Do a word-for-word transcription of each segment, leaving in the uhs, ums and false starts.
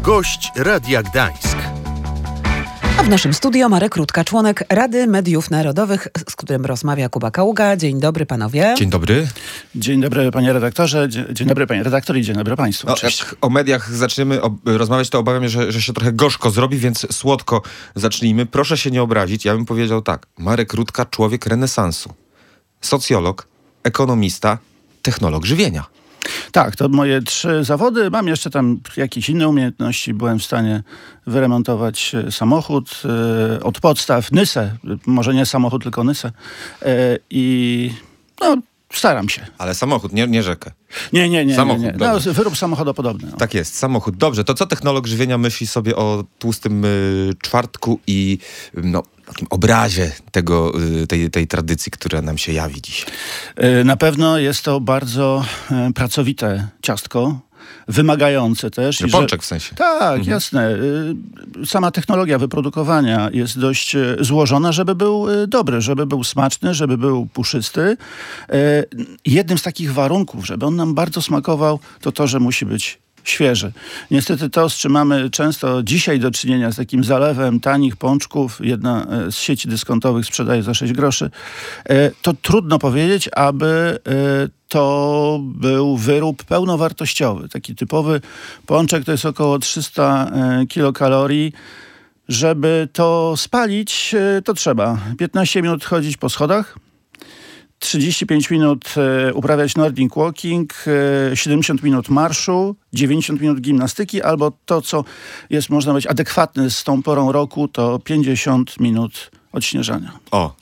Gość Radia Gdańsk. A w naszym studio Marek Rutka, członek Rady Mediów Narodowych, z którym rozmawia Kuba Kaługa. Dzień dobry panowie. Dzień dobry. Dzień dobry panie redaktorze, dzień dobry panie redaktor i dzień dobry państwu. No, jak o mediach zaczniemy ob- rozmawiać, to obawiam się, że, że się trochę gorzko zrobi, więc słodko zacznijmy. Proszę się nie obrazić, ja bym powiedział tak. Marek Rutka, człowiek renesansu. Socjolog, ekonomista, technolog żywienia. Tak, to moje trzy zawody. Mam jeszcze tam jakieś inne umiejętności. Byłem w stanie wyremontować samochód e, od podstaw, Nysę, może nie samochód, tylko Nysę. E, I no, staram się. Ale samochód, nie, nie rzekę. Nie, nie, nie. Samochód, nie, nie. No, wyrób samochodopodobny. No. Tak jest, samochód. Dobrze, to co technolog żywienia myśli sobie o tłustym y, czwartku i no, takim obrazie tego, y, tej, tej tradycji, która nam się jawi dzisiaj? E, na pewno jest to bardzo e, pracowite ciastko. Wymagające też. Że pączek w sensie. Tak, mhm. jasne. Sama technologia wyprodukowania jest dość złożona, żeby był dobry, żeby był smaczny, żeby był puszysty. Jednym z takich warunków, żeby on nam bardzo smakował, to to, że musi być świeży. Niestety to, z czym mamy często dzisiaj do czynienia, z takim zalewem tanich pączków, jedna z sieci dyskontowych sprzedaje za sześć groszy, to trudno powiedzieć, aby to był wyrób pełnowartościowy. Taki typowy pączek to jest około trzysta kilokalorii. Żeby to spalić, to trzeba piętnaście minut chodzić po schodach, trzydzieści pięć minut e, uprawiać Nordic Walking, e, siedemdziesiąt minut marszu, dziewięćdziesiąt minut gimnastyki, albo to, co jest, można powiedzieć, adekwatne z tą porą roku, to pięćdziesiąt minut odśnieżania. O,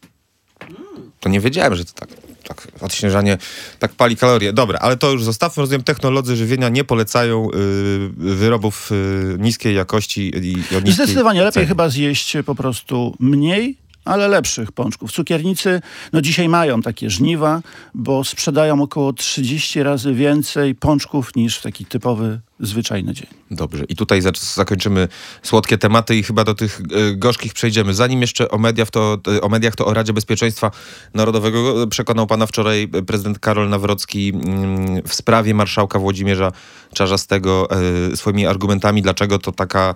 to nie wiedziałem, że to tak, tak odśnieżanie tak pali kalorie. Dobra, ale to już zostawmy. Rozumiem, technolodzy żywienia nie polecają y, wyrobów y, niskiej jakości i, i o niskiej Zdecydowanie lepiej cenie. chyba zjeść po prostu mniej, ale lepszych pączków. Cukiernicy no dzisiaj mają takie żniwa, bo sprzedają około trzydzieści razy więcej pączków niż w taki typowy, zwyczajny dzień. Dobrze. I tutaj zac- zakończymy słodkie tematy i chyba do tych y, gorzkich przejdziemy. Zanim jeszcze o mediach, to, y, o mediach, to o Radzie Bezpieczeństwa Narodowego przekonał pana wczoraj prezydent Karol Nawrocki y, w sprawie marszałka Włodzimierza Czarzastego y, swoimi argumentami, dlaczego to taka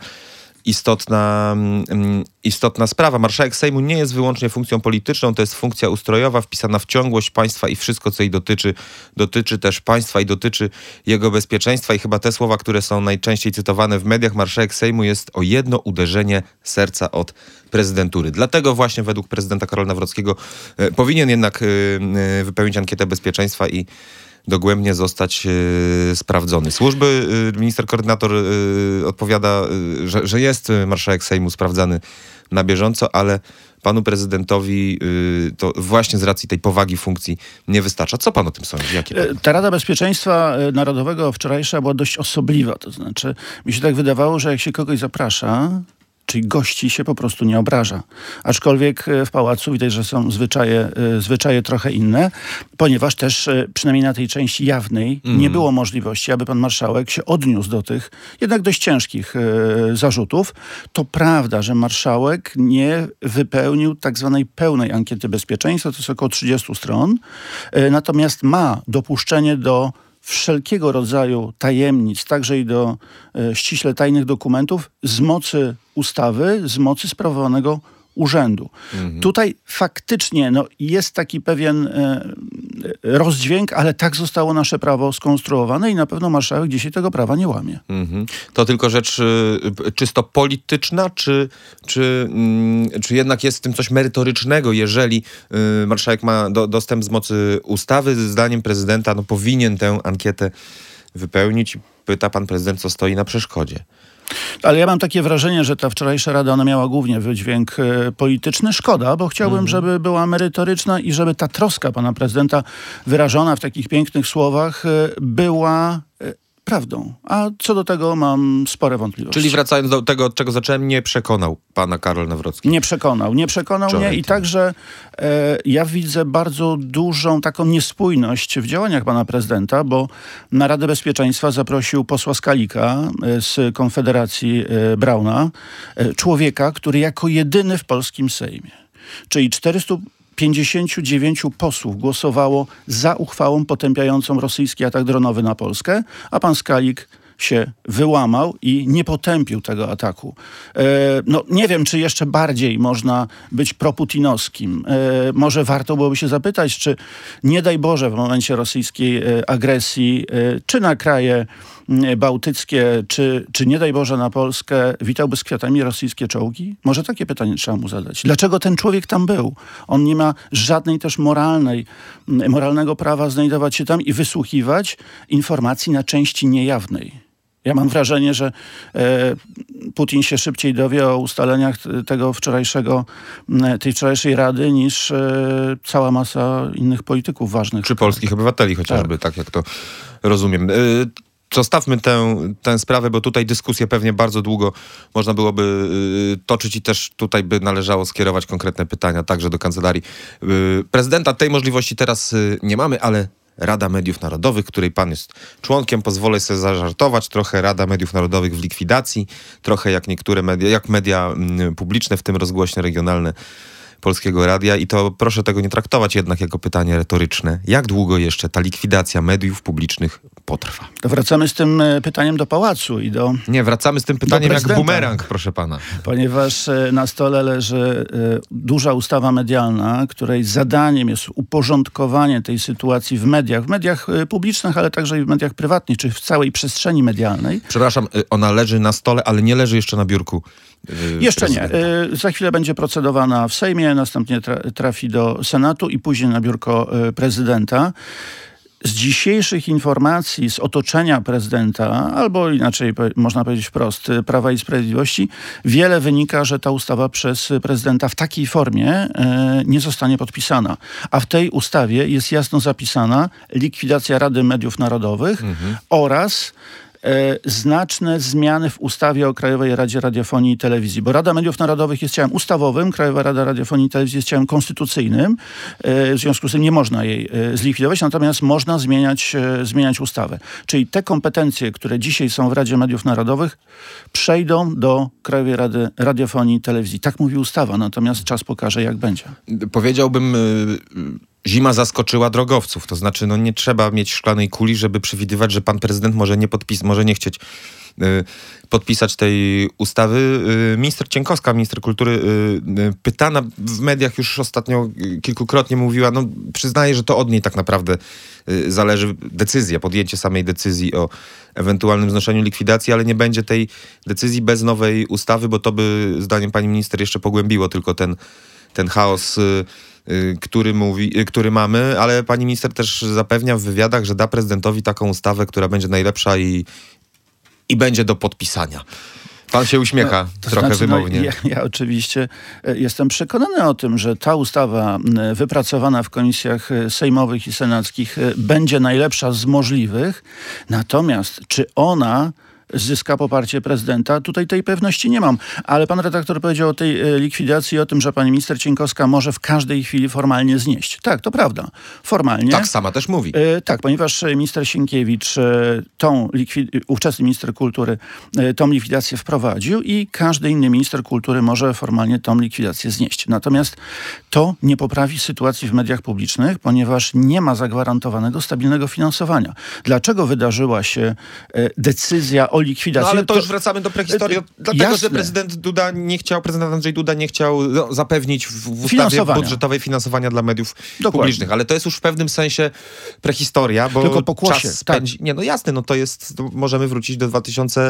Istotna, um, istotna sprawa. Marszałek Sejmu nie jest wyłącznie funkcją polityczną, to jest funkcja ustrojowa, wpisana w ciągłość państwa i wszystko, co jej dotyczy, dotyczy też państwa i dotyczy jego bezpieczeństwa. I chyba te słowa, które są najczęściej cytowane w mediach, marszałek Sejmu jest o jedno uderzenie serca od prezydentury. Dlatego właśnie według prezydenta Karola Nawrockiego e, powinien jednak e, wypełnić ankietę bezpieczeństwa i dogłębnie zostać y, sprawdzony. Służby, y, minister koordynator y, odpowiada, y, że, że jest marszałek Sejmu sprawdzany na bieżąco, ale panu prezydentowi y, to właśnie z racji tej powagi funkcji nie wystarcza. Co pan o tym sądzi? Jakie pan... Ta Rada Bezpieczeństwa Narodowego wczorajsza była dość osobliwa. To znaczy, mi się tak wydawało, że jak się kogoś zaprasza, czyli gości, się po prostu nie obraża. Aczkolwiek w pałacu widać, że są zwyczaje, zwyczaje trochę inne, ponieważ też przynajmniej na tej części jawnej mm. nie było możliwości, aby pan marszałek się odniósł do tych jednak dość ciężkich e, zarzutów. To prawda, że marszałek nie wypełnił tak zwanej pełnej ankiety bezpieczeństwa, to jest około trzydzieści stron, e, natomiast ma dopuszczenie do wszelkiego rodzaju tajemnic, także i do e, ściśle tajnych dokumentów z mocy ustawy, z mocy sprawowanego urzędu. Mhm. Tutaj faktycznie no, jest taki pewien e, rozdźwięk, ale tak zostało nasze prawo skonstruowane i na pewno marszałek dzisiaj tego prawa nie łamie. Mhm. To tylko rzecz y, czysto polityczna, czy, czy, y, czy jednak jest w tym coś merytorycznego, jeżeli y, marszałek ma do, dostęp z mocy ustawy, zdaniem prezydenta no, powinien tę ankietę wypełnić. Pyta pan prezydent, co stoi na przeszkodzie. Ale ja mam takie wrażenie, że ta wczorajsza rada, ona miała głównie wydźwięk e, polityczny. Szkoda, bo chciałbym, mhm. żeby była merytoryczna i żeby ta troska pana prezydenta wyrażona w takich pięknych słowach e, była e, prawdą. A co do tego mam spore wątpliwości. Czyli wracając do tego, od czego zacząłem, nie przekonał pana Karol Nawrocki. Nie przekonał. Nie przekonał Wczoraj mnie i to. także e, ja widzę bardzo dużą taką niespójność w działaniach pana prezydenta, bo na Radę Bezpieczeństwa zaprosił posła Skalika e, z Konfederacji e, Brauna, e, człowieka, który jako jedyny w polskim Sejmie, czyli czterystu pięćdziesięciu dziewięciu posłów głosowało za uchwałą potępiającą rosyjski atak dronowy na Polskę, a pan Skalik się wyłamał i nie potępił tego ataku. E, no, nie wiem, czy jeszcze bardziej można być proputinowskim. E, może warto byłoby się zapytać, czy nie daj Boże w momencie rosyjskiej e, agresji, e, czy na kraje e, bałtyckie, czy, czy nie daj Boże na Polskę, witałby z kwiatami rosyjskie czołgi? Może takie pytanie trzeba mu zadać. Dlaczego ten człowiek tam był? On nie ma żadnej też moralnej, moralnego prawa znajdować się tam i wysłuchiwać informacji na części niejawnej. Ja mam wrażenie, że e, Putin się szybciej dowie o ustaleniach tego wczorajszego, tej wczorajszej rady niż e, cała masa innych polityków ważnych. Czy polskich obywateli chociażby, tak, tak jak to rozumiem. Y- Zostawmy tę, tę sprawę, bo tutaj dyskusję pewnie bardzo długo można byłoby y, toczyć i też tutaj by należało skierować konkretne pytania także do kancelarii y, prezydenta. Tej możliwości teraz y, nie mamy, ale Rada Mediów Narodowych, której pan jest członkiem, pozwolę sobie zażartować, trochę Rada Mediów Narodowych w likwidacji, trochę jak niektóre media, jak media y, publiczne, w tym rozgłośne regionalne Polskiego Radia, i to proszę tego nie traktować jednak jako pytanie retoryczne. Jak długo jeszcze ta likwidacja mediów publicznych potrwa? To wracamy z tym pytaniem do pałacu i do... Nie, wracamy z tym pytaniem jak bumerang, proszę pana. Ponieważ na stole leży duża ustawa medialna, której zadaniem jest uporządkowanie tej sytuacji w mediach, w mediach publicznych, ale także i w mediach prywatnych, czy w całej przestrzeni medialnej. Przepraszam, ona leży na stole, ale nie leży jeszcze na biurku. Jeszcze nie. Za chwilę będzie procedowana w Sejmie, następnie trafi do Senatu i później na biurko prezydenta. Z dzisiejszych informacji, z otoczenia prezydenta, albo inaczej można powiedzieć wprost, Prawa i Sprawiedliwości, wiele wynika, że ta ustawa przez prezydenta w takiej formie e, nie zostanie podpisana. A w tej ustawie jest jasno zapisana likwidacja Rady Mediów Narodowych mhm. oraz E, znaczne zmiany w ustawie o Krajowej Radzie Radiofonii i Telewizji. Bo Rada Mediów Narodowych jest ciałem ustawowym, Krajowa Rada Radiofonii i Telewizji jest ciałem konstytucyjnym. E, w związku z tym nie można jej e, zlikwidować, natomiast można zmieniać, e, zmieniać ustawę. Czyli te kompetencje, które dzisiaj są w Radzie Mediów Narodowych, przejdą do Krajowej Rady Radiofonii i Telewizji. Tak mówi ustawa, natomiast czas pokaże, jak będzie. Powiedziałbym... Y- Zima zaskoczyła drogowców, to znaczy no nie trzeba mieć szklanej kuli, żeby przewidywać, że pan prezydent może nie podpis, może nie chcieć y, podpisać tej ustawy. Y, minister Cienkowska, minister kultury, y, y, pytana w mediach już ostatnio y, kilkukrotnie mówiła, no przyznaje, że to od niej tak naprawdę y, zależy decyzja, podjęcie samej decyzji o ewentualnym znoszeniu likwidacji, ale nie będzie tej decyzji bez nowej ustawy, bo to by zdaniem pani minister jeszcze pogłębiło tylko ten, ten chaos y, Który, mówi, który mamy, ale pani minister też zapewnia w wywiadach, że da prezydentowi taką ustawę, która będzie najlepsza i, i będzie do podpisania. Pan się uśmiecha no, trochę znaczy, wymownie. No, ja, ja oczywiście jestem przekonany o tym, że ta ustawa wypracowana w komisjach sejmowych i senackich będzie najlepsza z możliwych. Natomiast czy ona zyska poparcie prezydenta? Tutaj tej pewności nie mam. Ale pan redaktor powiedział o tej e, likwidacji, o tym, że pani minister Cienkowska może w każdej chwili formalnie znieść. Tak, to prawda. Formalnie. Tak sama też mówi. E, tak, ponieważ minister Sienkiewicz, e, tą likwid- ówczesny minister kultury, e, tą likwidację wprowadził i każdy inny minister kultury może formalnie tą likwidację znieść. Natomiast to nie poprawi sytuacji w mediach publicznych, ponieważ nie ma zagwarantowanego stabilnego finansowania. Dlaczego wydarzyła się e, decyzja o likwidacji? No ale to już wracamy do prehistorii. Dlatego, Jasne. że prezydent Duda nie chciał, prezydent Andrzej Duda nie chciał no, zapewnić w, w ustawie budżetowej finansowania dla mediów Dokładnie. publicznych. Ale to jest już w pewnym sensie prehistoria, bo Tylko pokłosie, czas spędzi... Tak. Nie, no jasne, no to jest, to możemy wrócić do dwa tysiące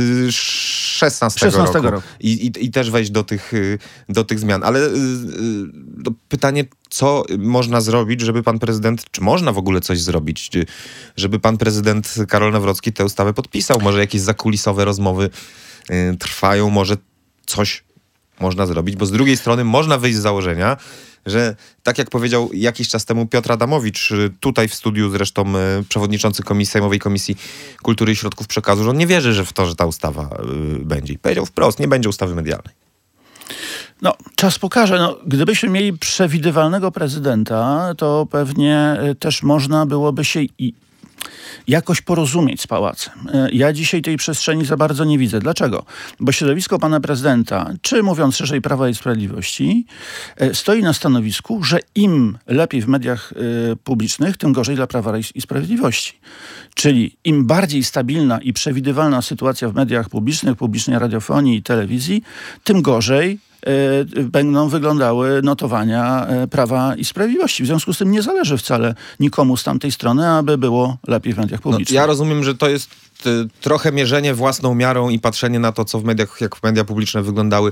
szesnastego roku, roku. I, i, i też wejść do tych, do tych zmian. Ale yy, pytanie, co można zrobić, żeby pan prezydent, czy można w ogóle coś zrobić, żeby pan prezydent Karol Nawrocki tę ustawę podpisał? Może jakieś zakulisowe rozmowy y, trwają, może coś można zrobić, bo z drugiej strony można wyjść z założenia, że tak jak powiedział jakiś czas temu Piotr Adamowicz, tutaj w studiu zresztą y, przewodniczący komisji, Sejmowej Komisji Kultury i Środków Przekazu, że on nie wierzy, że w to, że ta ustawa y, będzie. I powiedział wprost, nie będzie ustawy medialnej. No, czas pokaże. No, gdybyśmy mieli przewidywalnego prezydenta, to pewnie też można byłoby się i jakoś porozumieć z pałacem. Ja dzisiaj tej przestrzeni za bardzo nie widzę. Dlaczego? Bo środowisko pana prezydenta, czy mówiąc szerzej Prawa i Sprawiedliwości, stoi na stanowisku, że im lepiej w mediach publicznych, tym gorzej dla Prawa i Sprawiedliwości. Czyli im bardziej stabilna i przewidywalna sytuacja w mediach publicznych, publicznej radiofonii i telewizji, tym gorzej będą wyglądały notowania Prawa i Sprawiedliwości. W związku z tym nie zależy wcale nikomu z tamtej strony, aby było lepiej w mediach publicznych. No, ja rozumiem, że to jest y, trochę mierzenie własną miarą i patrzenie na to, co w mediach, jak media publiczne wyglądały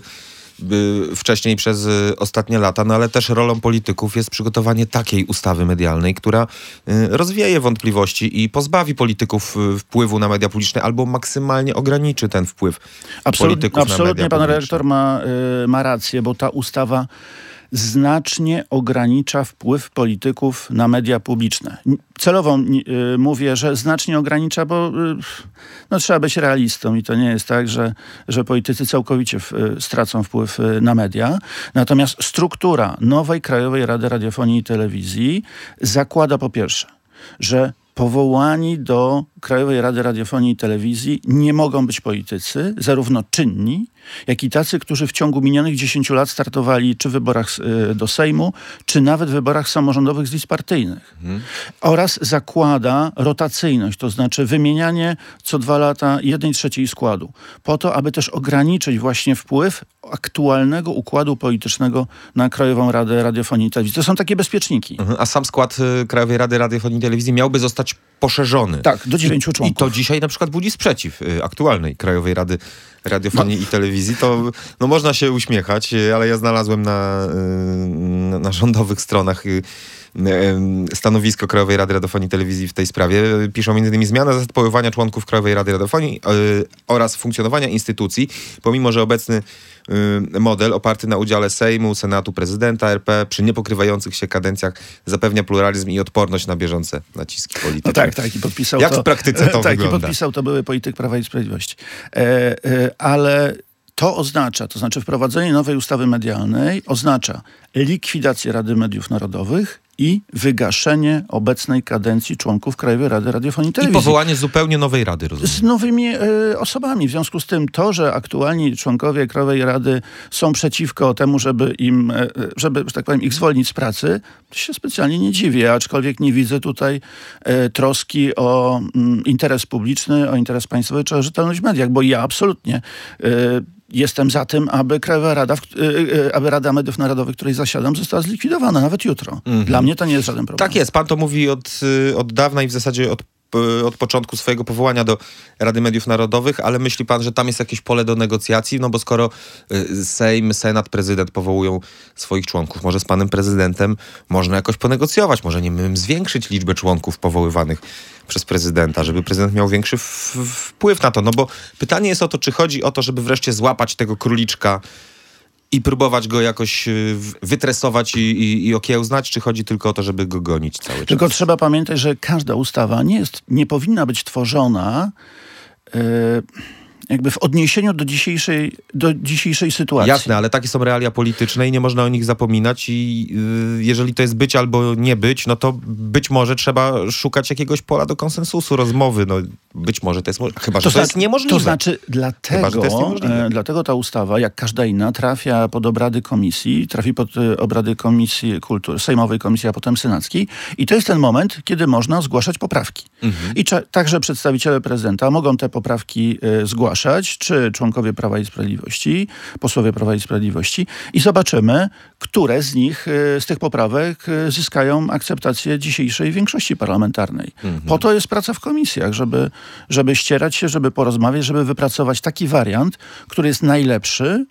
y, wcześniej przez y, ostatnie lata, no ale też rolą polityków jest przygotowanie takiej ustawy medialnej, która y, rozwieje wątpliwości i pozbawi polityków y, wpływu na media publiczne albo maksymalnie ograniczy ten wpływ Absolut, polityków absolutnie na media pan publiczne. redaktor ma, y, ma rację, bo ta ustawa znacznie ogranicza wpływ polityków na media publiczne. Celowo y, mówię, że znacznie ogranicza, bo y, no, trzeba być realistą i to nie jest tak, że, że politycy całkowicie w, y, stracą wpływ y, na media. Natomiast struktura nowej Krajowej Rady Radiofonii i Telewizji zakłada po pierwsze, że powołani do Krajowej Rady Radiofonii i Telewizji nie mogą być politycy, zarówno czynni, jak i tacy, którzy w ciągu minionych dziesięciu lat startowali czy w wyborach y, do Sejmu, czy nawet w wyborach samorządowych z list partyjnych. Mhm. Oraz zakłada rotacyjność, to znaczy wymienianie co dwa lata jednej trzeciej składu, po to, aby też ograniczyć właśnie wpływ aktualnego układu politycznego na Krajową Radę Radiofonii i Telewizji. To są takie bezpieczniki. Mhm. A sam skład y, Krajowej Rady Radiofonii i Telewizji miałby zostać poszerzony. Tak, do dziewięciu członków. I to dzisiaj na przykład budzi sprzeciw y, aktualnej Krajowej Rady Radiofonii no. i Telewizji. To no, można się uśmiechać, ale ja znalazłem na, y, na rządowych stronach y, y, stanowisko Krajowej Rady Radiofonii i Telewizji w tej sprawie. Piszą między innymi zmiana zasad powoływania członków Krajowej Rady Radiofonii y, oraz funkcjonowania instytucji, pomimo że obecny y, model oparty na udziale Sejmu, Senatu, Prezydenta R P przy niepokrywających się kadencjach zapewnia pluralizm i odporność na bieżące naciski polityczne. No tak, tak. I podpisał Jak to, w praktyce to tak, wygląda? I podpisał to były polityk Prawa i Sprawiedliwości. E, e, ale to oznacza, to znaczy wprowadzenie nowej ustawy medialnej oznacza likwidację Rady Mediów Narodowych i wygaszenie obecnej kadencji członków Krajowej Rady Radiofonii i Telewizji. I powołanie zupełnie nowej rady, rozumiem. Z nowymi y, osobami. W związku z tym to, że aktualni członkowie Krajowej Rady są przeciwko temu, żeby im, y, żeby, że tak powiem, ich zwolnić z pracy, to się specjalnie nie dziwię, aczkolwiek nie widzę tutaj y, troski o y, interes publiczny, o interes państwowy czy o rzetelność w mediach, bo ja absolutnie y, jestem za tym, aby Krajowa Rada, w, yy, aby Rada Mediów Narodowych, której zasiadam, została zlikwidowana, nawet jutro. Mm-hmm. Dla mnie to nie jest żaden problem. Tak jest, pan to mówi od, od dawna i w zasadzie od, od początku swojego powołania do Rady Mediów Narodowych, ale myśli pan, że tam jest jakieś pole do negocjacji? No bo skoro Sejm, Senat, Prezydent powołują swoich członków, może z panem prezydentem można jakoś ponegocjować, może nie wiem, zwiększyć liczbę członków powoływanych przez prezydenta, żeby prezydent miał większy w- wpływ na to. No bo pytanie jest o to, czy chodzi o to, żeby wreszcie złapać tego króliczka i próbować go jakoś wytresować i, i, i okiełznać, czy chodzi tylko o to, żeby go gonić cały czas? Tylko trzeba pamiętać, że każda ustawa nie jest, nie powinna być tworzona yy, jakby w odniesieniu do dzisiejszej, do dzisiejszej sytuacji. Jasne, ale takie są realia polityczne i nie można o nich zapominać i yy, jeżeli to jest być albo nie być, no to być może trzeba szukać jakiegoś pola do konsensusu, rozmowy. No być może to jest możliwe. Chyba, że to, to jest niemożliwe. To znaczy dlatego, Chyba, że to jest niemożliwe. e, dlatego ta ustawa, jak każda inna, trafia pod obrady komisji, trafi pod e, obrady Komisji Kultury, Sejmowej Komisji, a potem Senackiej. I to jest ten moment, kiedy można zgłaszać poprawki. Mhm. I cze- także przedstawiciele prezydenta mogą te poprawki e, zgłaszać, czy członkowie Prawa i Sprawiedliwości, posłowie Prawa i Sprawiedliwości i zobaczymy, które z nich, e, z tych poprawek e, zyskają akceptację dzisiejszej większości parlamentarnej. Mhm. Po to jest praca w komisjach, żeby żeby ścierać się, żeby porozmawiać, żeby wypracować taki wariant, który jest najlepszy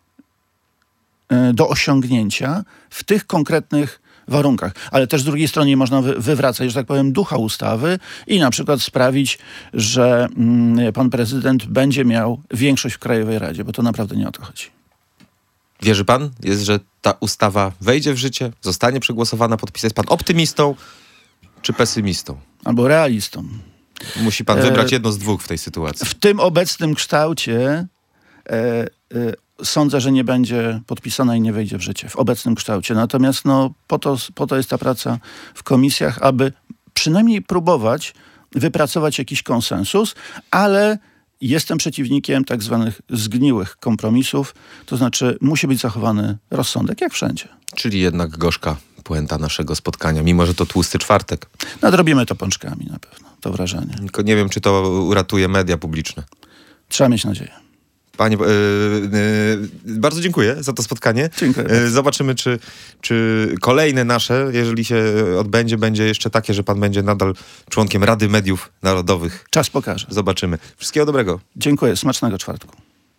do osiągnięcia w tych konkretnych warunkach. Ale też z drugiej strony można wy- wywracać, że tak powiem, ducha ustawy i na przykład sprawić, że mm, pan prezydent będzie miał większość w Krajowej Radzie, bo to naprawdę nie o to chodzi. Wierzy pan, jest, że ta ustawa wejdzie w życie, zostanie przegłosowana, podpisać pan optymistą czy pesymistą? Albo realistą. Musi pan wybrać jedno z dwóch w tej sytuacji. W tym obecnym kształcie e, e, sądzę, że nie będzie podpisana i nie wejdzie w życie. W obecnym kształcie. Natomiast no, po to, po to jest ta praca w komisjach, aby przynajmniej próbować wypracować jakiś konsensus, ale jestem przeciwnikiem tak zwanych zgniłych kompromisów, to znaczy musi być zachowany rozsądek, jak wszędzie. Czyli jednak gorzka puenta naszego spotkania, mimo że to tłusty czwartek. Nadrobimy to pączkami na pewno, to wrażenie. Tylko nie wiem, czy to uratuje media publiczne. Trzeba mieć nadzieję. Panie, yy, yy, bardzo dziękuję za to spotkanie. Dziękuję. Yy, zobaczymy, czy, czy kolejne nasze, jeżeli się odbędzie, będzie jeszcze takie, że pan będzie nadal członkiem Rady Mediów Narodowych. Czas pokaże. Zobaczymy. Wszystkiego dobrego. Dziękuję. Smacznego czwartku.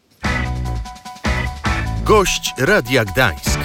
Gość Radia Gdańsk.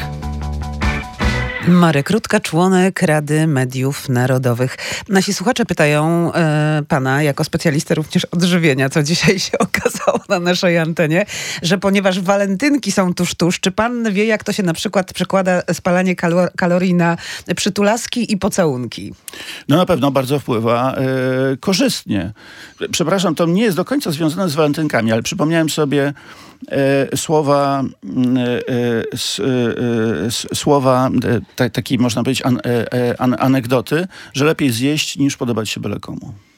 Marek Rutka, członek Rady Mediów Narodowych. Nasi słuchacze pytają e, pana, jako specjalistę również odżywienia, co dzisiaj się okazało na naszej antenie, że ponieważ walentynki są tuż, tuż, czy pan wie, jak to się na przykład przekłada spalanie kalor- kalorii na przytulaski i pocałunki? No na pewno bardzo wpływa e, korzystnie. Przepraszam, to nie jest do końca związane z walentynkami, ale przypomniałem sobie e, słowa, e, s, e, s, słowa e, ta, takiej, można powiedzieć, an, e, an, anegdoty, że lepiej zjeść niż podobać się byle komu.